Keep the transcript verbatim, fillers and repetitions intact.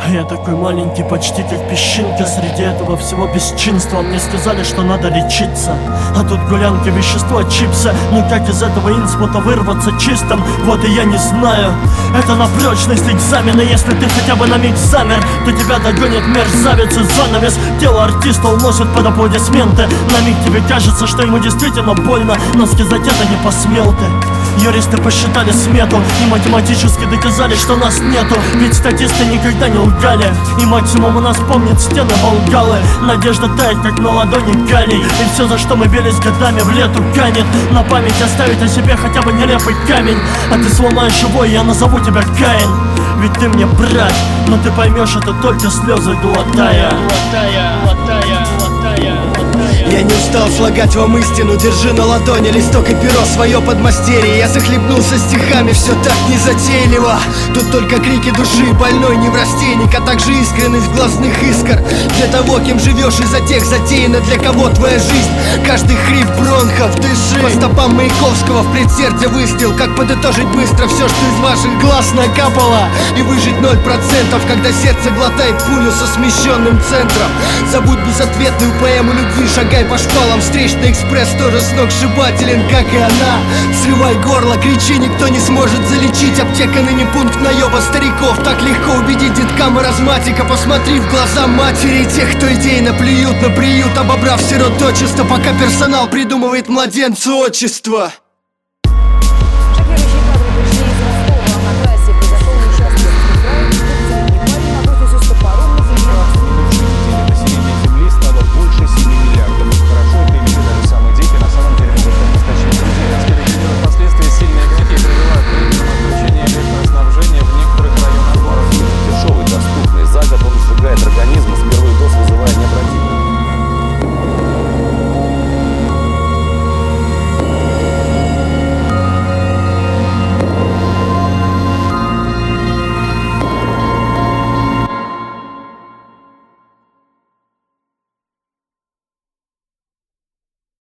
Я такой маленький, почти как песчинка среди этого всего бесчинства. Мне сказали, что надо лечиться, а тут гулянки, вещества, чипсы. Ну как из этого инспута вырваться чистым? Вот и я не знаю. Это на прочность экзамена. Если ты хотя бы на миг замер, то тебя догонит мерзавец и занавес. Тело артиста уносит под аплодисменты. На миг тебе кажется, что ему действительно больно, но сказать это не посмел ты. Юристы посчитали смету и математически доказали, что нас нету. Ведь статисты никогда не лгали, и максимум у нас помнит стены Волгалы. Надежда тает, как на ладони калий, и все, за что мы бились годами, в лету канет. На память оставить о себе хотя бы нелепый камень. А ты сломаешь его, и я назову тебя Каин. Ведь ты мне брат, но ты поймешь это только слезы глотая. Глотая, глотая, глотая. Я не устал слагать вам истину, держи на ладони листок и перо, свое подмастерье. Я захлебнулся стихами, все так незатейливо. Тут только крики души, больной неврастенник, а также искренность глазных искр. Для того, кем живешь, и за тех затеяна, для кого твоя жизнь. Каждый хрип бронхов, дыши. По стопам Маяковского в предсердие выстрел. Как подытожить быстро все, что из ваших глаз накапало, и выжить ноль процентов, когда сердце глотает пулю со смещенным центром. Забудь безответную поэму любви, шагай по шпалам, встречный экспресс тоже сногсшибателен, как и она. Срывай горло, кричи, никто не сможет залечить. Аптека ныне пункт наеба стариков. Так легко убедить детка маразматика. Посмотри в глаза матери тех, кто идейно плюют на приют, обобрав сирот дочисто, пока персонал придумывает младенцу отчество.